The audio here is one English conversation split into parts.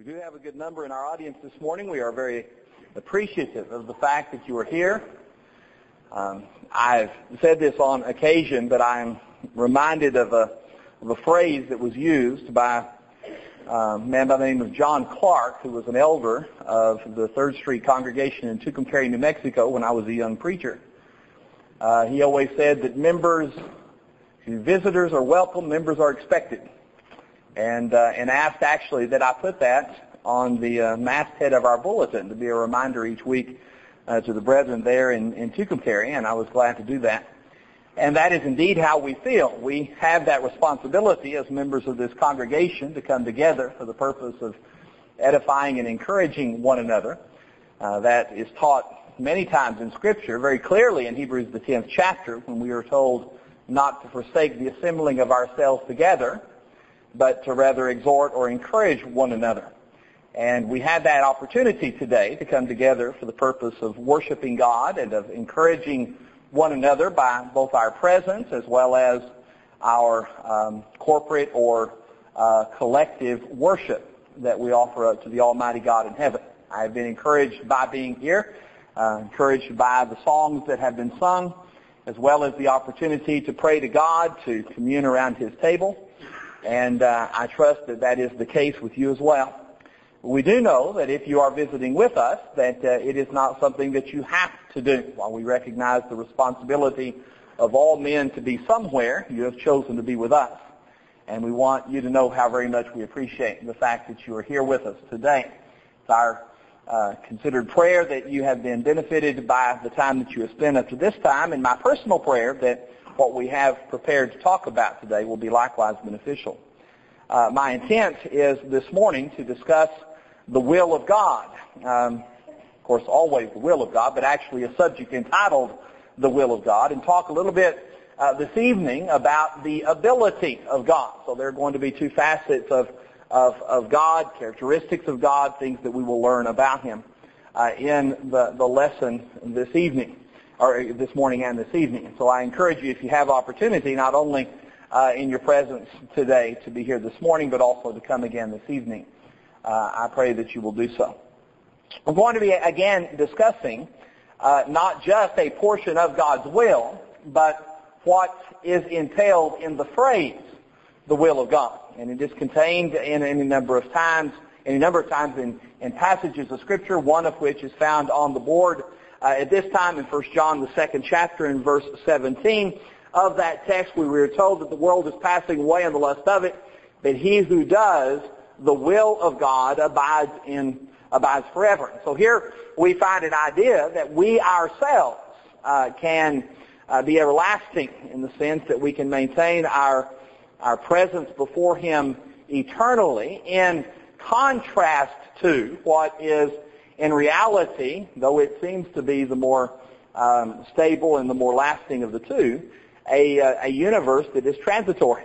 We do have a good number in our audience this morning. We are very appreciative of the fact that you are here. I've said this on occasion, but I'm reminded of a phrase that was used by a man by the name of John Clark, who was an elder of the 3rd Street congregation in Tucumcari, New Mexico, when I was a young preacher. He always said that visitors are welcome, members are expected. And asked actually that I put that on the masthead of our bulletin to be a reminder each week to the brethren there in Tucumcari, and I was glad to do that. And that is indeed how we feel. We have that responsibility as members of this congregation to come together for the purpose of edifying and encouraging one another. That is taught many times in Scripture, very clearly in Hebrews the 10th chapter, when we are told not to forsake the assembling of ourselves together, but to rather exhort or encourage one another. And we had that opportunity today to come together for the purpose of worshiping God and of encouraging one another by both our presence as well as our corporate or collective worship that we offer up to the Almighty God in heaven. I have been encouraged by being here, encouraged by the songs that have been sung, as well as the opportunity to pray to God, to commune around His table. And I trust that that is the case with you as well. We do know that if you are visiting with us, that it is not something that you have to do. While we recognize the responsibility of all men to be somewhere, you have chosen to be with us. And we want you to know how very much we appreciate the fact that you are here with us today. It's our considered prayer that you have been benefited by the time that you have spent up to this time, and my personal prayer that what we have prepared to talk about today will be likewise beneficial. My intent is this morning to discuss the will of God. Of course, always the will of God, but actually a subject entitled The Will of God, and talk a little bit this evening about the ability of God. So there are going to be two facets of God, characteristics of God, things that we will learn about Him in the lesson this evening, or this morning and this evening. So I encourage you, if you have opportunity, not only in your presence today to be here this morning, but also to come again this evening. I pray that you will do so. We're going to be again discussing not just a portion of God's will, but what is entailed in the phrase, the will of God. And it is contained in any number of times in passages of Scripture, one of which is found on the board at this time in 1 John, the 2nd chapter, in verse 17. Of that text, we were told that the world is passing away and the lust of it, but he who does the will of God abides forever. So here we find an idea that we ourselves can be everlasting, in the sense that we can maintain our presence before Him eternally, in contrast to what is in reality, though it seems to be the more stable and the more lasting of the two, a universe that is transitory.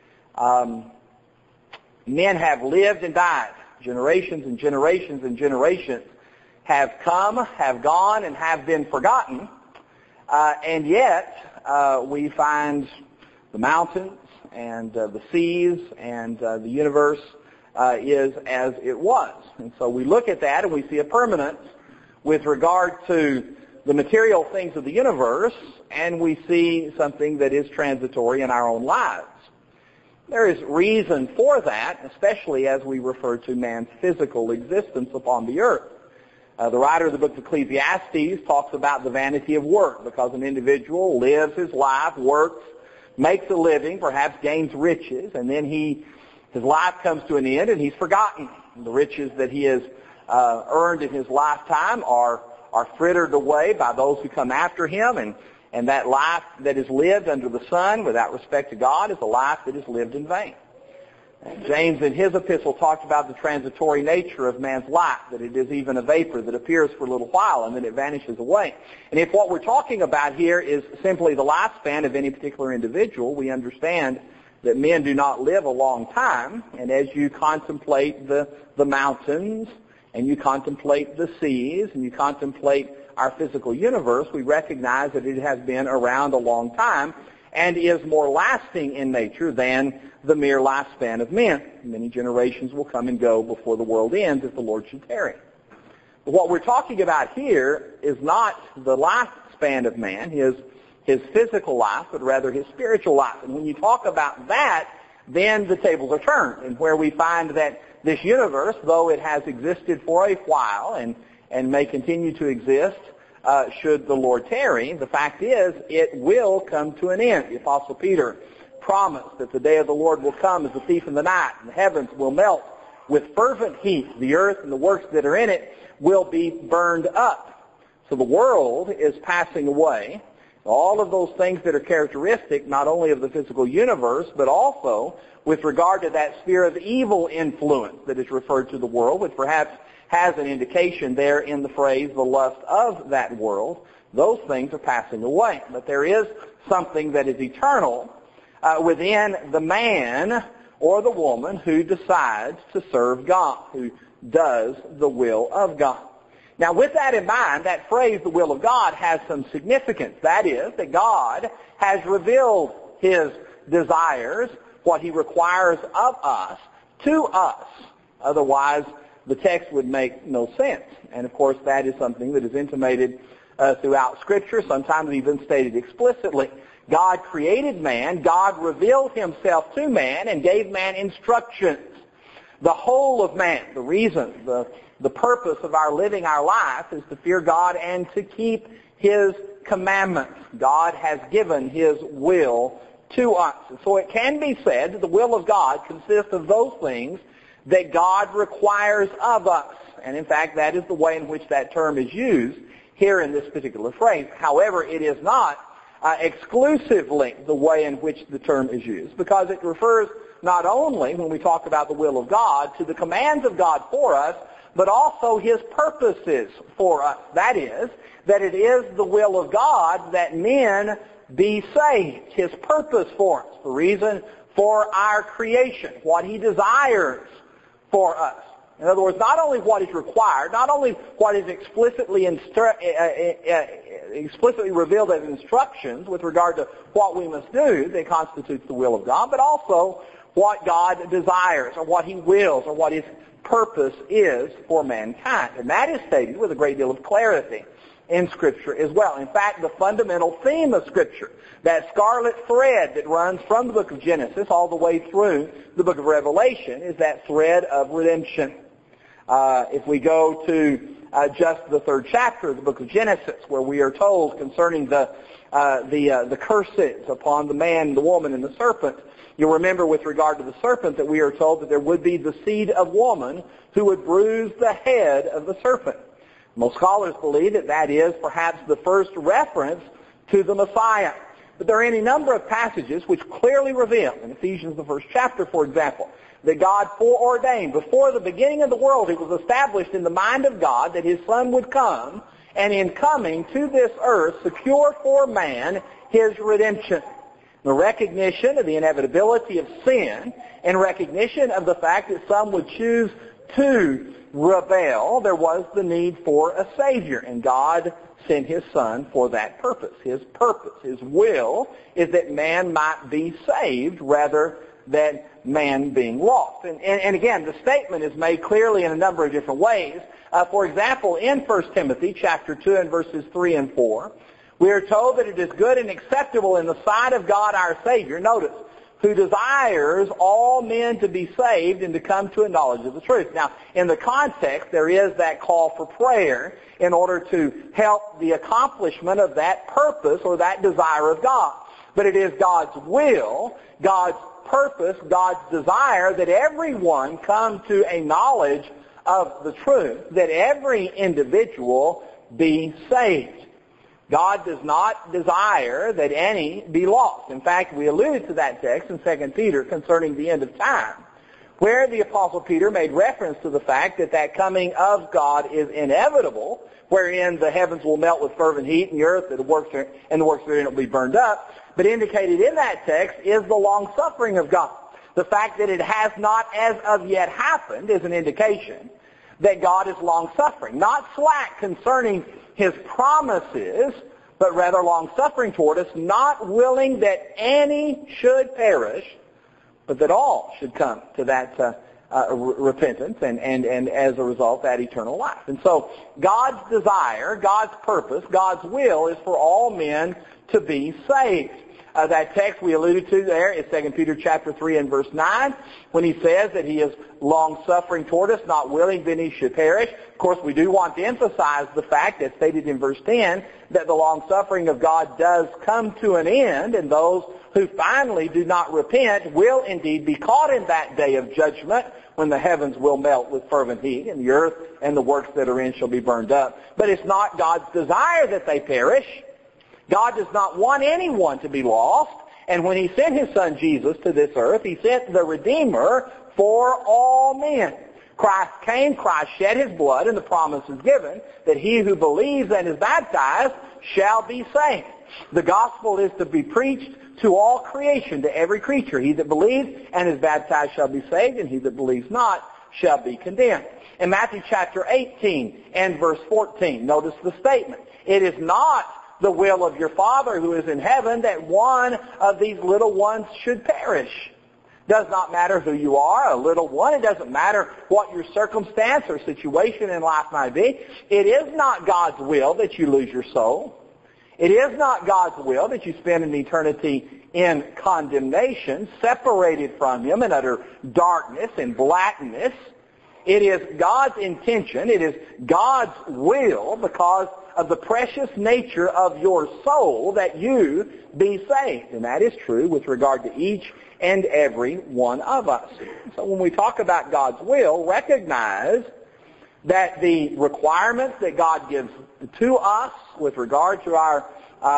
Men have lived and died. Generations and generations and generations have come, have gone, and have been forgotten. And yet, we find the mountains and the seas and the universe is as it was. And so we look at that and we see a permanence with regard to the material things of the universe, and we see something that is transitory in our own lives. There is reason for that, especially as we refer to man's physical existence upon the earth. The writer of the book of Ecclesiastes talks about the vanity of work, because an individual lives his life, works, makes a living, perhaps gains riches, and then his life comes to an end and he's forgotten. The riches that he has earned in his lifetime are frittered away by those who come after him, and that life that is lived under the sun without respect to God is a life that is lived in vain. And James in his epistle talked about the transitory nature of man's life, that it is even a vapor that appears for a little while and then it vanishes away. And if what we're talking about here is simply the lifespan of any particular individual, we understand that men do not live a long time, and as you contemplate the mountains, and you contemplate the seas, and you contemplate our physical universe, we recognize that it has been around a long time, and is more lasting in nature than the mere lifespan of men. Many generations will come and go before the world ends if the Lord should tarry. But what we're talking about here is not the lifespan of man, his physical life, but rather his spiritual life. And when you talk about that, then the tables are turned, and where we find that this universe, though it has existed for a while and may continue to exist should the Lord tarry, the fact is it will come to an end. The Apostle Peter promised that the day of the Lord will come as a thief in the night, and the heavens will melt with fervent heat. The earth and the works that are in it will be burned up. So the world is passing away. All of those things that are characteristic not only of the physical universe, but also with regard to that sphere of evil influence that is referred to the world, which perhaps has an indication there in the phrase, the lust of that world. Those things are passing away. But there is something that is eternal within the man or the woman who decides to serve God, who does the will of God. Now, with that in mind, that phrase, the will of God, has some significance. That is, that God has revealed his desires, what he requires of us, to us. Otherwise, the text would make no sense. And, of course, that is something that is intimated throughout Scripture, sometimes even stated explicitly. God created man, God revealed himself to man, and gave man instructions. The whole of man, the reason, the purpose of our living our life is to fear God and to keep his commandments. God has given his will to us. And so it can be said that the will of God consists of those things that God requires of us. And in fact, that is the way in which that term is used here in this particular phrase. However, it is not exclusively the way in which the term is used, because it refers not only, when we talk about the will of God, to the commands of God for us, but also his purposes for us. That is, that it is the will of God that men be saved. His purpose for us, the reason for our creation, what he desires for us. In other words, not only what is required, not only what is explicitly revealed as instructions with regard to what we must do that constitutes the will of God, but also what God desires, or what he wills, or what his purpose is for mankind. And that is stated with a great deal of clarity in Scripture as well. In fact, the fundamental theme of Scripture, that scarlet thread that runs from the book of Genesis all the way through the book of Revelation, is that thread of redemption. If we go to just the 3rd chapter of the book of Genesis, where we are told concerning the curses upon the man, the woman, and the serpent, you'll remember with regard to the serpent that we are told that there would be the seed of woman who would bruise the head of the serpent. Most scholars believe that that is perhaps the first reference to the Messiah. But there are any number of passages which clearly reveal, in Ephesians the 1st chapter, for example, that God foreordained, before the beginning of the world, it was established in the mind of God that his Son would come, and in coming to this earth, secure for man his redemption. The recognition of the inevitability of sin, and recognition of the fact that some would choose to rebel, there was the need for a Savior, and God sent his Son for that purpose. His purpose, his will, is that man might be saved rather than man being lost. And again, the statement is made clearly in a number of different ways. For example, in 1 Timothy chapter 2 and verses 3 and 4, we are told that it is good and acceptable in the sight of God our Savior, notice, who desires all men to be saved and to come to a knowledge of the truth. Now, in the context, there is that call for prayer in order to help the accomplishment of that purpose or that desire of God. But it is God's will, God's purpose, God's desire that everyone come to a knowledge of the truth, that every individual be saved. God does not desire that any be lost. In fact, we allude to that text in 2 Peter concerning the end of time, where the Apostle Peter made reference to the fact that that coming of God is inevitable, wherein the heavens will melt with fervent heat and the earth and the works therein will be burned up. But indicated in that text is the long-suffering of God. The fact that it has not as of yet happened is an indication that God is long-suffering, not slack concerning his promises, but rather long-suffering toward us, not willing that any should perish, but that all should come to that repentance and as a result, that eternal life. And so God's desire, God's purpose, God's will is for all men to be saved. That text we alluded to there is 2 Peter chapter 3 and verse 9, when he says that he is long-suffering toward us, not willing that any should perish. Of course, we do want to emphasize the fact, as stated in verse 10, that the long-suffering of God does come to an end, and those who finally do not repent will indeed be caught in that day of judgment, when the heavens will melt with fervent heat, and the earth and the works that are in shall be burned up. But it's not God's desire that they perish. God does not want anyone to be lost. And when he sent his Son Jesus to this earth, he sent the Redeemer for all men. Christ came, Christ shed his blood, and the promise is given that he who believes and is baptized shall be saved. The gospel is to be preached to all creation, to every creature. He that believes and is baptized shall be saved, and he that believes not shall be condemned. In Matthew chapter 18 and verse 14, notice the statement. It is not the will of your Father who is in heaven that one of these little ones should perish. Does not matter who you are, a little one. It doesn't matter what your circumstance or situation in life might be. It is not God's will that you lose your soul. It is not God's will that you spend an eternity in condemnation, separated from him in utter darkness and blackness. It is God's intention, it is God's will, because of the precious nature of your soul, that you be saved. And that is true with regard to each and every one of us. So when we talk about God's will, recognize that the requirements that God gives to us with regard to our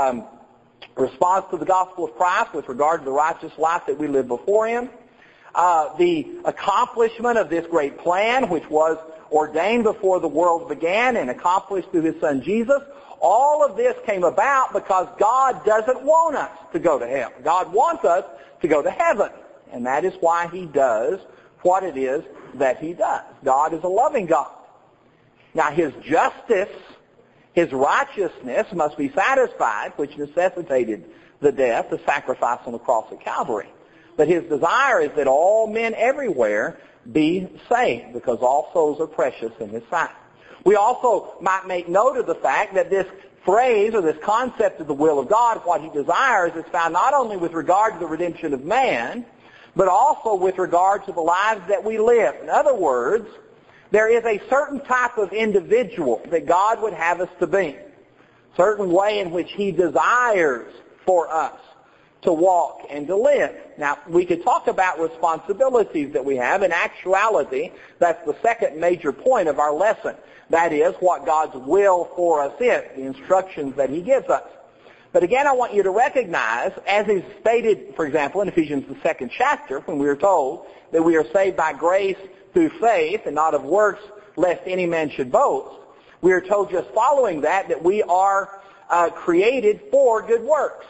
response to the gospel of Christ, with regard to the righteous life that we live before him, the accomplishment of this great plan, which was ordained before the world began and accomplished through his Son Jesus, all of this came about because God doesn't want us to go to hell. God wants us to go to heaven. And that is why he does what it is that he does. God is a loving God. Now his justice, his righteousness must be satisfied, which necessitated the death, the sacrifice on the cross at Calvary. But his desire is that all men everywhere be saved, because all souls are precious in his sight. We also might make note of the fact that this phrase or this concept of the will of God, what he desires, is found not only with regard to the redemption of man, but also with regard to the lives that we live. In other words, there is a certain type of individual that God would have us to be, certain way in which he desires for us to walk and to live. Now, we could talk about responsibilities that we have. In actuality, that's the second major point of our lesson. That is what God's will for us is, the instructions that he gives us. But again, I want you to recognize, as is stated, for example, in Ephesians the 2nd chapter, when we are told that we are saved by grace through faith and not of works, lest any man should boast, we are told just following that we are created for good works.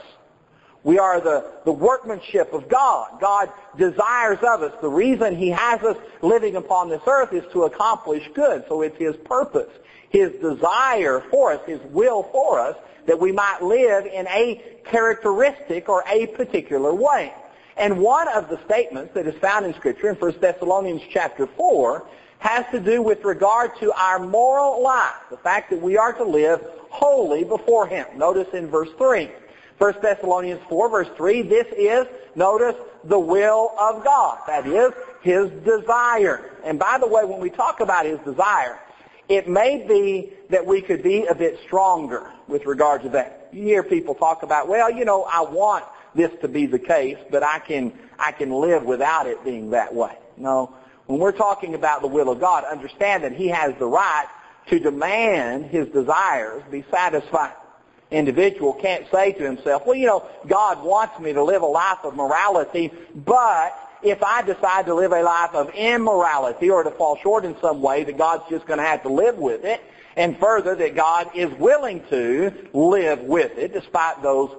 We are the workmanship of God. God desires of us. The reason he has us living upon this earth is to accomplish good. So it's his purpose, his desire for us, his will for us, that we might live in a characteristic or a particular way. And one of the statements that is found in Scripture in 1 Thessalonians chapter 4 has to do with regard to our moral life, the fact that we are to live holy before him. Notice in verse 3. 1 Thessalonians 4, verse 3, this is, notice, the will of God. That is, his desire. And by the way, when we talk about his desire, it may be that we could be a bit stronger with regard to that. You hear people talk about, well, I want this to be the case, but I can live without it being that way. No. When we're talking about the will of God, understand that he has the right to demand his desires be satisfied. Individual can't say to himself, well, God wants me to live a life of morality, but if I decide to live a life of immorality or to fall short in some way, that God's just going to have to live with it, and further, that God is willing to live with it despite those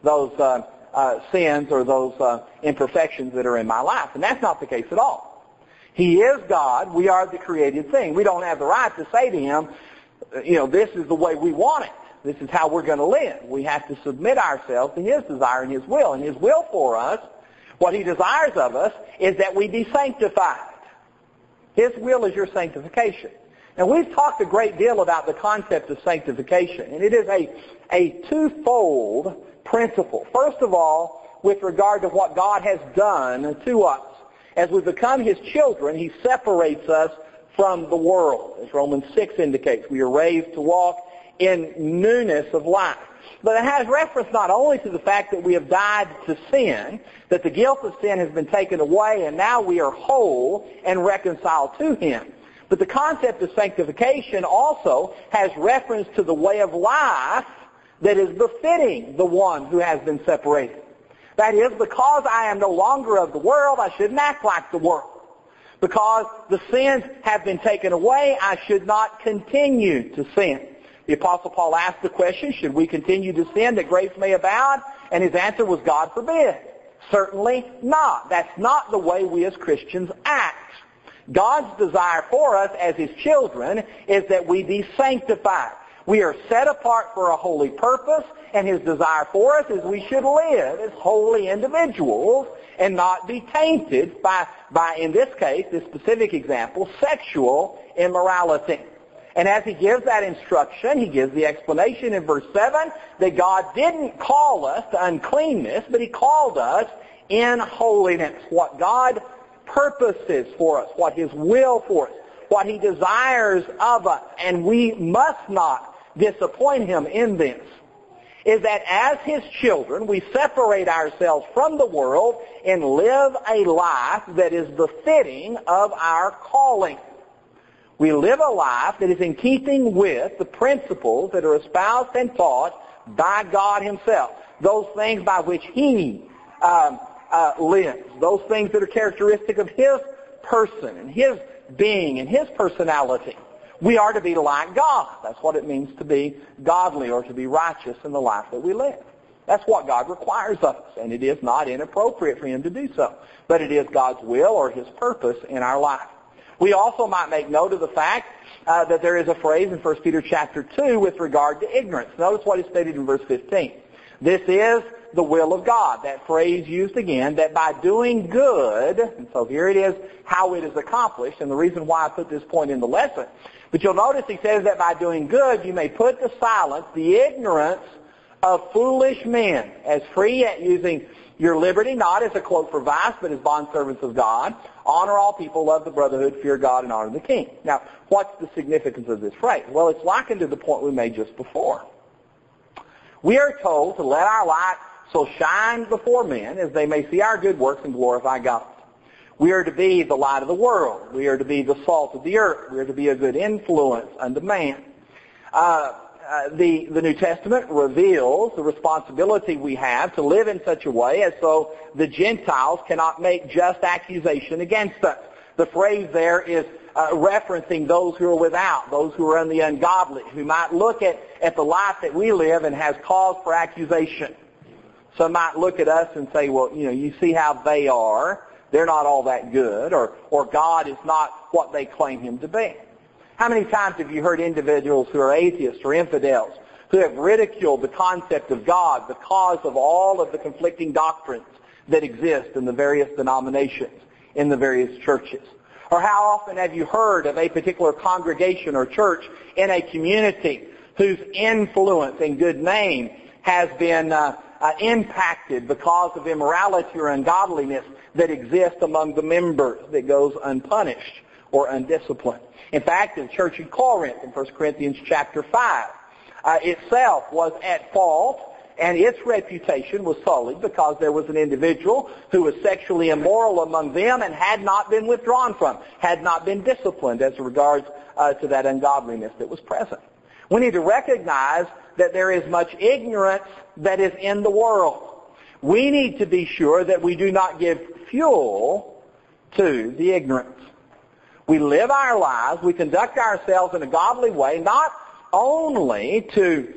sins or those imperfections that are in my life. And that's not the case at all. He is God. We are the created thing. We don't have the right to say to him, this is the way we want it. This is how we're going to live. We have to submit ourselves to His desire and His will. And His will for us, what He desires of us, is that we be sanctified. His will is your sanctification. Now, we've talked a great deal about the concept of sanctification, and it is a twofold principle. First of all, with regard to what God has done to us. As we become His children, He separates us from the world. As Romans 6 indicates, we are raised to walk in newness of life. But it has reference not only to the fact that we have died to sin, that the guilt of sin has been taken away, and now we are whole and reconciled to Him. But the concept of sanctification also has reference to the way of life that is befitting the one who has been separated. That is, because I am no longer of the world, I shouldn't act like the world. Because the sins have been taken away, I should not continue to sin. The Apostle Paul asked the question, should we continue to sin that grace may abound? And his answer was, God forbid. Certainly not. That's not the way we as Christians act. God's desire for us as His children is that we be sanctified. We are set apart for a holy purpose, and His desire for us is we should live as holy individuals and not be tainted by, in this case, this specific example, sexual immorality. And as He gives that instruction, He gives the explanation in verse 7 that God didn't call us to uncleanness, but He called us in holiness. What God purposes for us, what His will for us, what He desires of us, and we must not disappoint Him in this, is that as His children, we separate ourselves from the world and live a life that is befitting of our calling. We live a life that is in keeping with the principles that are espoused and taught by God Himself. Those things by which He lives. Those things that are characteristic of His person and His being and His personality. We are to be like God. That's what it means to be godly or to be righteous in the life that we live. That's what God requires of us, and it is not inappropriate for Him to do so. But it is God's will or His purpose in our life. We also might make note of the fact that there is a phrase in 1 Peter chapter 2 with regard to ignorance. Notice what is stated in verse 15. This is the will of God. That phrase used again, that by doing good, and so here it is how it is accomplished, and the reason why I put this point in the lesson. But you'll notice he says that by doing good, you may put to silence the ignorance of foolish men, as free at using your liberty, not as a cloak for vice, but as bondservants of God. Honor all people, love the brotherhood, fear God, and honor the king. Now, what's the significance of this phrase? Well, it's likened to the point we made just before. We are told to let our light so shine before men as they may see our good works and glorify God. We are to be the light of the world. We are to be the salt of the earth. We are to be a good influence unto man. The New Testament reveals the responsibility we have to live in such a way as so the Gentiles cannot make just accusation against us. The phrase there is referencing those who are without, those who are in the ungodly, who might look at the life that we live and has cause for accusation. Some might look at us and say, well, you see how they are. They're not all that good, or God is not what they claim Him to be. How many times have you heard individuals who are atheists or infidels who have ridiculed the concept of God because of all of the conflicting doctrines that exist in the various denominations, in the various churches? Or how often have you heard of a particular congregation or church in a community whose influence and good name has been impacted because of immorality or ungodliness that exists among the members that goes unpunished or undisciplined? In fact, the church in Corinth, in 1 Corinthians chapter 5, itself was at fault, and its reputation was sullied because there was an individual who was sexually immoral among them and had not been withdrawn from, had not been disciplined as regards to that ungodliness that was present. We need to recognize that there is much ignorance that is in the world. We need to be sure that we do not give fuel to the ignorance. We live our lives, we conduct ourselves in a godly way, not only to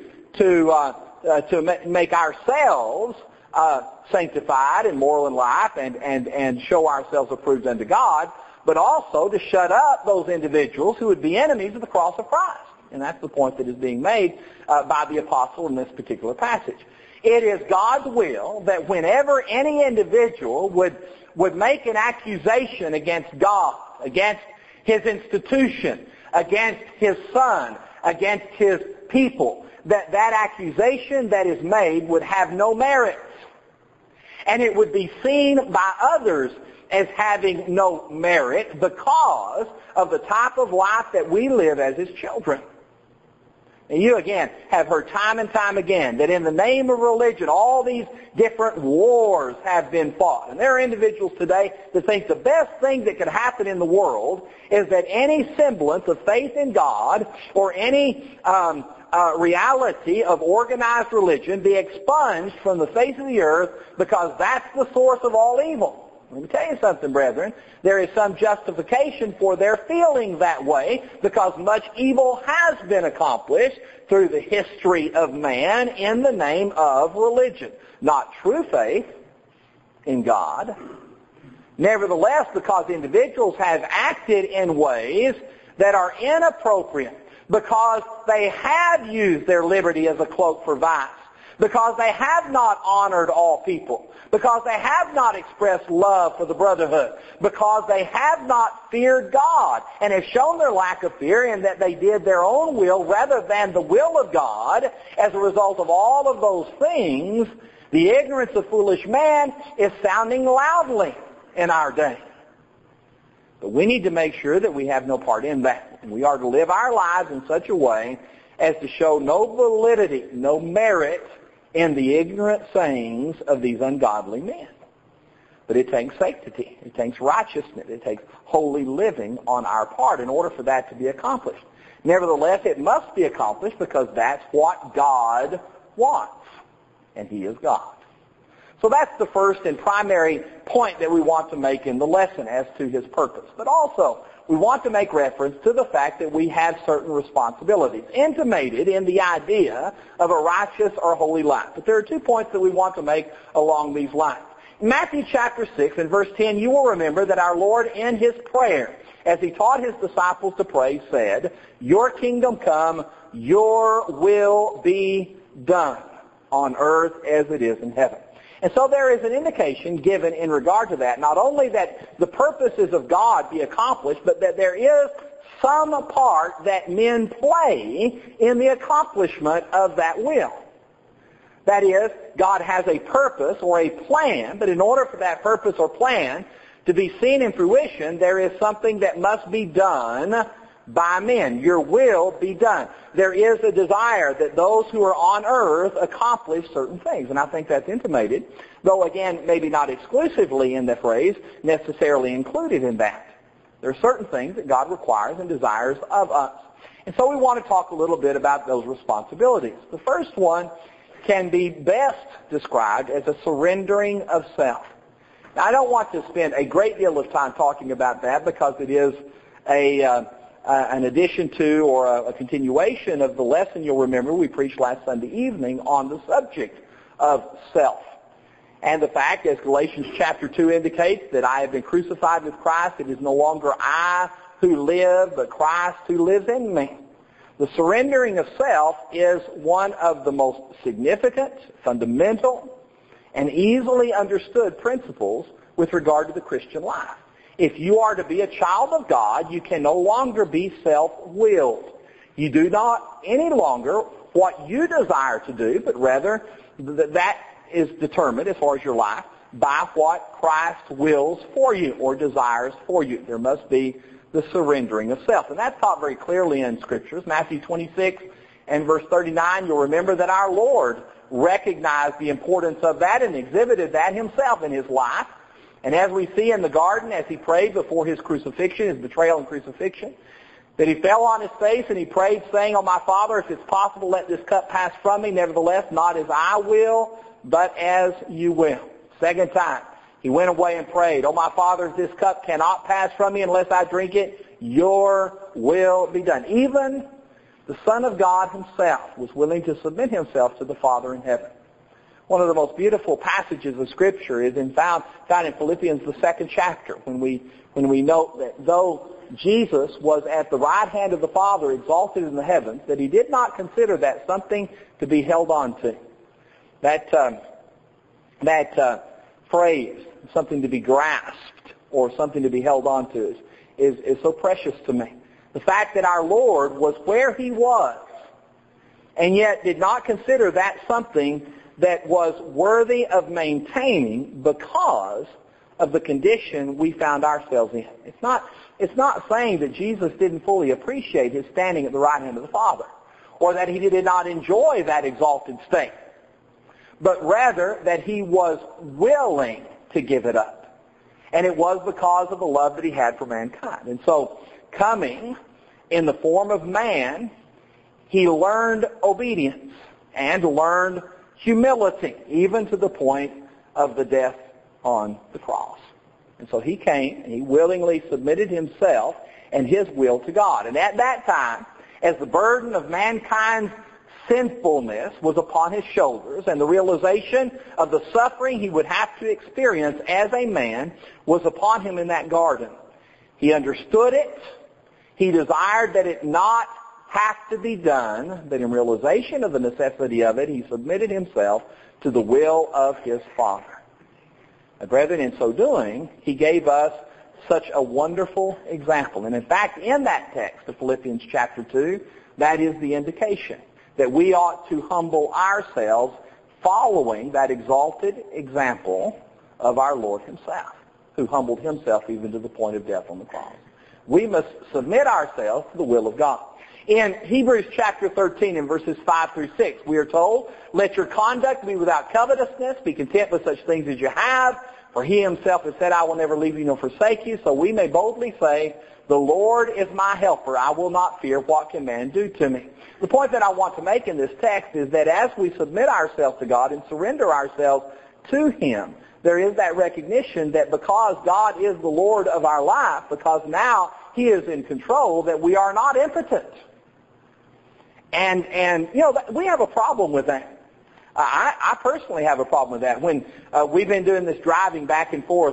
make ourselves sanctified and moral in life and show ourselves approved unto God, but also to shut up those individuals who would be enemies of the cross of Christ. And that's the point that is being made by the apostle in this particular passage. It is God's will that whenever any individual would make an accusation against God, against His institution, against His Son, against His people, that accusation that is made would have no merit. And it would be seen by others as having no merit because of the type of life that we live as His children. And you, again, have heard time and time again that in the name of religion, all these different wars have been fought. And there are individuals today that think the best thing that could happen in the world is that any semblance of faith in God or any reality of organized religion be expunged from the face of the earth because that's the source of all evil. Let me tell you something, brethren. There is some justification for their feeling that way because much evil has been accomplished through the history of man in the name of religion. Not true faith in God. Nevertheless, because individuals have acted in ways that are inappropriate, because they have used their liberty as a cloak for vice, because they have not honored all people, because they have not expressed love for the brotherhood, because they have not feared God, and have shown their lack of fear in that they did their own will rather than the will of God. As a result of all of those things, the ignorance of foolish man is sounding loudly in our day. But we need to make sure that we have no part in that. And we are to live our lives in such a way as to show no validity, no merit in the ignorant sayings of these ungodly men. But it takes sanctity. It takes righteousness. It takes holy living on our part in order for that to be accomplished. Nevertheless, it must be accomplished because that's what God wants. And He is God. So that's the first and primary point that we want to make in the lesson as to His purpose. But also, we want to make reference to the fact that we have certain responsibilities intimated in the idea of a righteous or holy life. But there are 2 points that we want to make along these lines. In Matthew chapter 6 and verse 10, you will remember that our Lord in His prayer, as He taught His disciples to pray, said, "Your kingdom come, your will be done on earth as it is in heaven." And so there is an indication given in regard to that, not only that the purposes of God be accomplished, but that there is some part that men play in the accomplishment of that will. That is, God has a purpose or a plan, but in order for that purpose or plan to be seen in fruition, there is something that must be done by men. Your will be done. There is a desire that those who are on earth accomplish certain things. And I think that's intimated, though again, maybe not exclusively in the phrase, necessarily included in that. There are certain things that God requires and desires of us. And so we want to talk a little bit about those responsibilities. The first one can be best described as a surrendering of self. Now, I don't want to spend a great deal of time talking about that because it is an addition to or a continuation of the lesson you'll remember we preached last Sunday evening on the subject of self. And the fact, as Galatians chapter 2 indicates, that I have been crucified with Christ. It is no longer I who live, but Christ who lives in me. The surrendering of self is one of the most significant, fundamental, and easily understood principles with regard to the Christian life. If you are to be a child of God, you can no longer be self-willed. You do not any longer what you desire to do, but rather that is determined as far as your life by what Christ wills for you or desires for you. There must be the surrendering of self. And that's taught very clearly in Scriptures. Matthew 26 and verse 39, you'll remember that our Lord recognized the importance of that and exhibited that Himself in His life. And as we see in the garden, as He prayed before His crucifixion, His betrayal and crucifixion, that He fell on His face and He prayed, saying, "Oh, my Father, if it's possible, let this cup pass from me. Nevertheless, not as I will, but as you will." Second time, He went away and prayed, "Oh, my Father, if this cup cannot pass from me unless I drink it, your will be done." Even the Son of God Himself was willing to submit Himself to the Father in heaven. One of the most beautiful passages of Scripture is found in Philippians, the 2nd chapter, when we note that though Jesus was at the right hand of the Father, exalted in the heavens, that he did not consider that something to be held on to. That phrase, something to be grasped or something to be held on to, is so precious to me. The fact that our Lord was where he was and yet did not consider that something that was worthy of maintaining because of the condition we found ourselves in. It's not saying that Jesus didn't fully appreciate his standing at the right hand of the Father, or that he did not enjoy that exalted state, but rather that he was willing to give it up. And it was because of the love that he had for mankind. And so, coming in the form of man, he learned obedience and learned humility, even to the point of the death on the cross. And so he came and he willingly submitted himself and his will to God. And at that time, as the burden of mankind's sinfulness was upon his shoulders and the realization of the suffering he would have to experience as a man was upon him in that garden, he understood it. He desired that it not have to be done, but in realization of the necessity of it, he submitted himself to the will of his Father. And brethren, in so doing, he gave us such a wonderful example. And in fact, in that text of Philippians chapter 2, that is the indication that we ought to humble ourselves following that exalted example of our Lord himself, who humbled himself even to the point of death on the cross. We must submit ourselves to the will of God. In Hebrews chapter 13 and verses 5 through 6, we are told, "Let your conduct be without covetousness. Be content with such things as you have. For he himself has said, I will never leave you nor forsake you. So we may boldly say, the Lord is my helper. I will not fear. What can man do to me?" The point that I want to make in this text is that as we submit ourselves to God and surrender ourselves to him, there is that recognition that because God is the Lord of our life, because now he is in control, that we are not impotent. And you know, we have a problem with that. I personally have a problem with that. When we've been doing this driving back and forth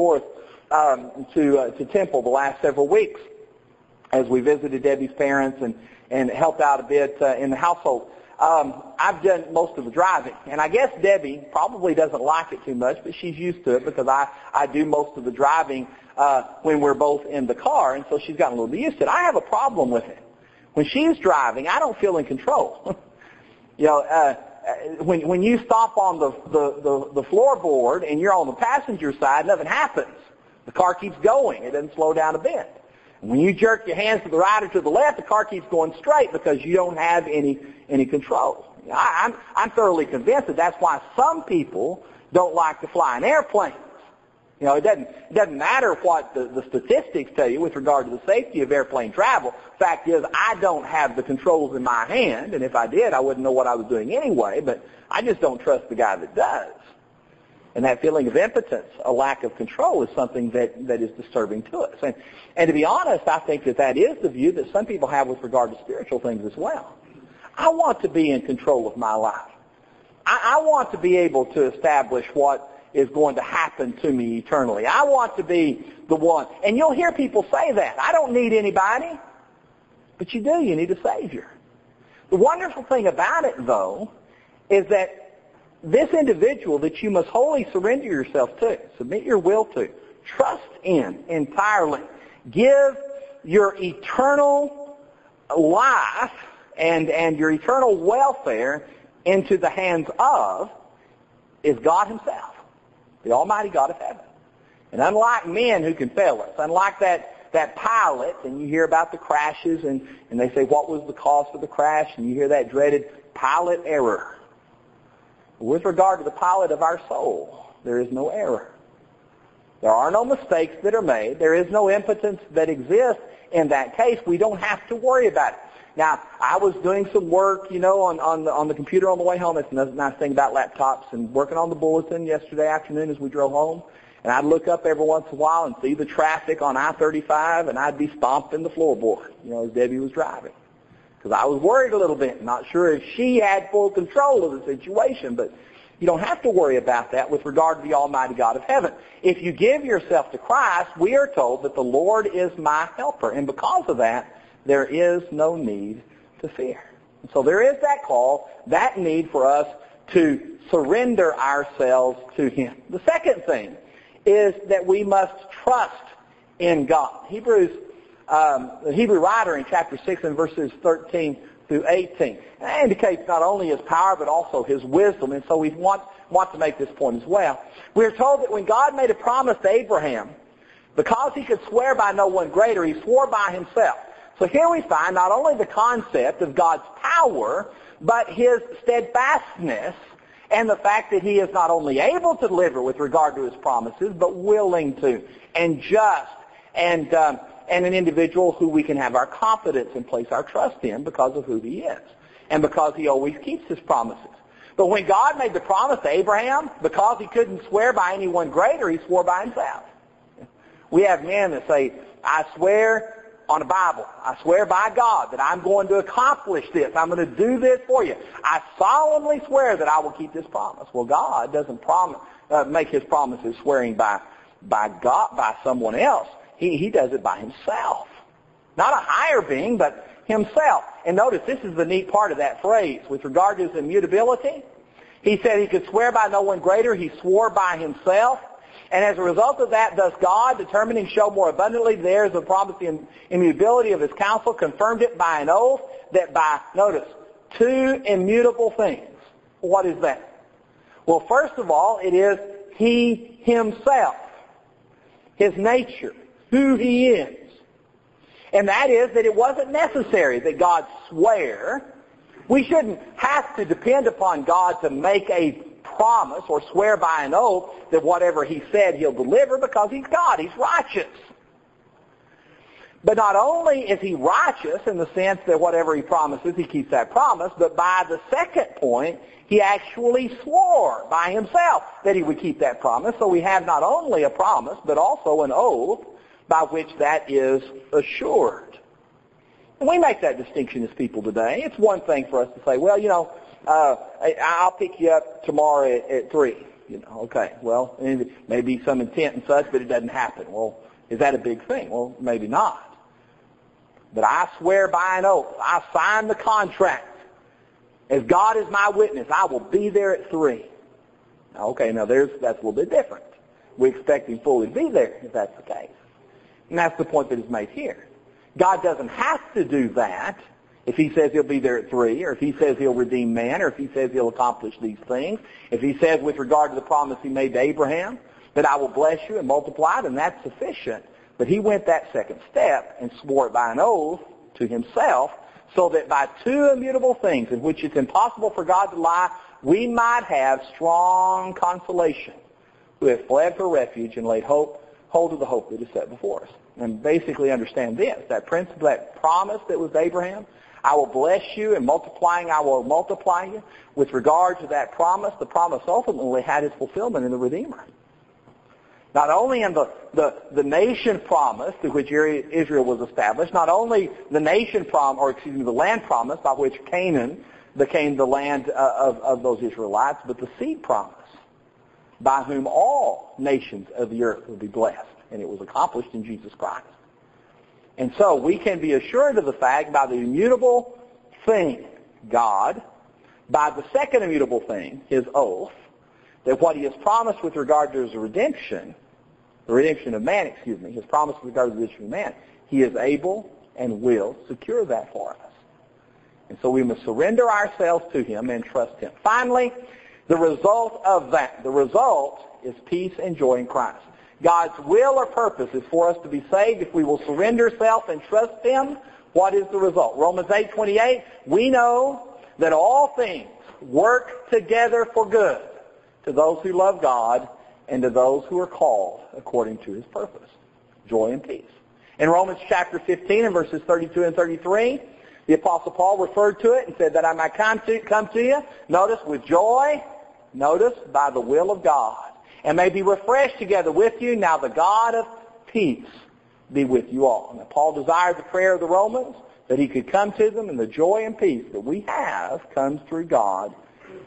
to Temple the last several weeks, as we visited Debbie's parents and helped out a bit in the household. I've done most of the driving, and I guess Debbie probably doesn't like it too much, but she's used to it because I do most of the driving when we're both in the car, and so she's gotten a little bit used to it. I have a problem with it. When she's driving, I don't feel in control. You know, when you stop on the floorboard and you're on the passenger side, nothing happens. The car keeps going. It doesn't slow down a bit. And when you jerk your hands to the right or to the left, the car keeps going straight because you don't have any control. I'm thoroughly convinced that that's why some people don't like to fly in airplanes. You know, it doesn't matter what the statistics tell you with regard to the safety of airplane travel. Fact is, I don't have the controls in my hand, and if I did, I wouldn't know what I was doing anyway, but I just don't trust the guy that does. And that feeling of impotence, a lack of control, is something that is disturbing to us. And to be honest, I think that is the view that some people have with regard to spiritual things as well. I want to be in control of my life. I want to be able to establish what is going to happen to me eternally. I want to be the one. And you'll hear people say that. I don't need anybody. But you do. You need a Savior. The wonderful thing about it, though, is that this individual that you must wholly surrender yourself to, submit your will to, trust in entirely, give your eternal life and your eternal welfare into the hands of, is God himself, the Almighty God of heaven. And unlike men who can fail us, unlike that pilot, and you hear about the crashes, and they say, what was the cause of the crash? And you hear that dreaded pilot error. With regard to the pilot of our soul, there is no error. There are no mistakes that are made. There is no impotence that exists in that case. We don't have to worry about it. Now, I was doing some work, you know, on the computer on the way home. That's a nice thing about laptops, and working on the bulletin yesterday afternoon as we drove home. And I'd look up every once in a while and see the traffic on I-35, and I'd be stomping the floorboard, you know, as Debbie was driving. Because I was worried a little bit, not sure if she had full control of the situation. But, You don't have to worry about that with regard to the Almighty God of heaven. If you give yourself to Christ, we are told that the Lord is my helper. And because of that, there is no need to fear. And so there is that call, that need for us to surrender ourselves to Him. The second thing is that we must trust in God. The Hebrew writer in chapter 6 and verses 13 through 18 indicates not only His power but also His wisdom, and so we want to make this point as well. We are told that when God made a promise to Abraham, because He could swear by no one greater, He swore by Himself. So here we find not only the concept of God's power, but His steadfastness and the fact that He is not only able to deliver with regard to His promises, but willing to, and just, and an individual who we can have our confidence and place our trust in because of who He is, and because He always keeps His promises. But when God made the promise to Abraham, because He couldn't swear by anyone greater, He swore by Himself. We have men that say, I swear on the Bible, I swear by God that I'm going to accomplish this. I'm going to do this for you. I solemnly swear that I will keep this promise. Well, God doesn't make His promises swearing by God, by someone else. He does it by Himself. Not a higher being, but Himself. And notice, this is the neat part of that phrase. With regard to His immutability, He said He could swear by no one greater. He swore by Himself. And as a result of that, thus God, determining to show more abundantly there is a promise in immutability of His counsel, confirmed it by an oath that by, notice, two immutable things. What is that? Well, first of all, it is He Himself, His nature, who He is. And that is that it wasn't necessary that God swear. We shouldn't have to depend upon God to make a promise or swear by an oath that whatever He said He'll deliver, because He's God. He's righteous. But not only is He righteous in the sense that whatever He promises, He keeps that promise, but by the second point, He actually swore by Himself that He would keep that promise. So we have not only a promise, but also an oath by which that is assured. And we make that distinction as people today. It's one thing for us to say, well, I'll pick you up tomorrow at 3. Okay, well, maybe some intent and such, but it doesn't happen. Well, is that a big thing? Well, maybe not. But I swear by an oath, I sign the contract. As God is my witness, I will be there at 3. Okay, now that's a little bit different. We expect Him fully to be there if that's the case. And that's the point that is made here. God doesn't have to do that if He says He'll be there at 3, or if He says He'll redeem man, or if He says He'll accomplish these things. If He says with regard to the promise He made to Abraham, that I will bless you and multiply, then that's sufficient. But He went that second step and swore it by an oath to Himself, so that by two immutable things in which it's impossible for God to lie, we might have strong consolation who have fled for refuge and laid hold of the hope that is set before us. And basically understand this, that principle, that promise that was to Abraham, I will bless you, and multiplying I will multiply you. With regard to that promise, the promise ultimately had its fulfillment in the Redeemer. Not only in the nation promise through which Israel was established, not only the the land promise by which Canaan became the land of those Israelites, but the seed promise by whom all nations of the earth will be blessed. And it was accomplished in Jesus Christ. And so we can be assured of the fact by the immutable thing, God, by the second immutable thing, His oath, that what He has promised with regard to His redemption, the redemption of man, His promise with regard to the redemption of man, He is able and will secure that for us. And so we must surrender ourselves to Him and trust Him. Finally, the result of that, the result is peace and joy in Christ. God's will or purpose is for us to be saved if we will surrender self and trust Him. What is the result? Romans 8:28, we know that all things work together for good to those who love God and to those who are called according to His purpose. Joy and peace. In Romans chapter 15 and verses 32 and 33, the Apostle Paul referred to it and said that I might come to you, notice, with joy, notice, by the will of God, and may be refreshed together with you. Now the God of peace be with you all. Now Paul desired the prayer of the Romans that he could come to them, and the joy and peace that we have comes through God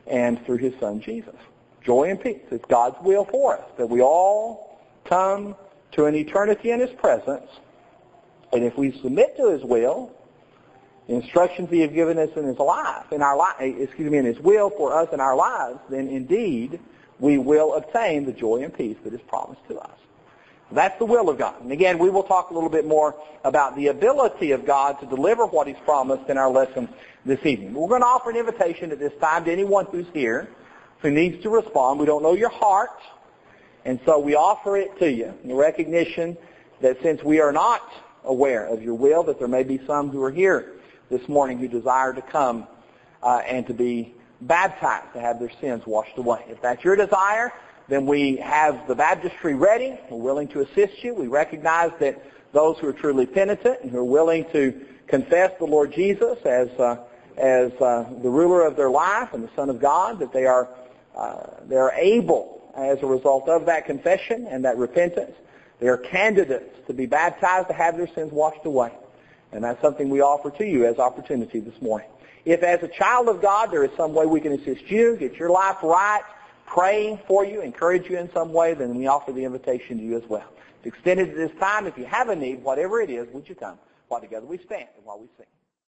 and through his Son Jesus. Joy and peace. It's God's will for us that we all come to an eternity in his presence. And if we submit to his will, the instructions he has given us in his life, in his will for us in our lives, then indeed we will obtain the joy and peace that is promised to us. That's the will of God. And again, we will talk a little bit more about the ability of God to deliver what he's promised in our lesson this evening. We're going to offer an invitation at this time to anyone who's here who needs to respond. We don't know your heart, and so we offer it to you in the recognition that since we are not aware of your will, that there may be some who are here this morning who desire to come and to be baptized, to have their sins washed away. If that's your desire, then we have the baptistry ready. We're willing to assist you. We recognize that those who are truly penitent and who are willing to confess the Lord Jesus as the ruler of their life and the Son of God, that they're able, as a result of that confession and that repentance, they are candidates to be baptized, to have their sins washed away. And that's something we offer to you as opportunity this morning. If as a child of God there is some way we can assist you, get your life right, praying for you, encourage you in some way, then we offer the invitation to you as well. It's extended at this time. If you have a need, whatever it is, would you come while together we stand and while we sing.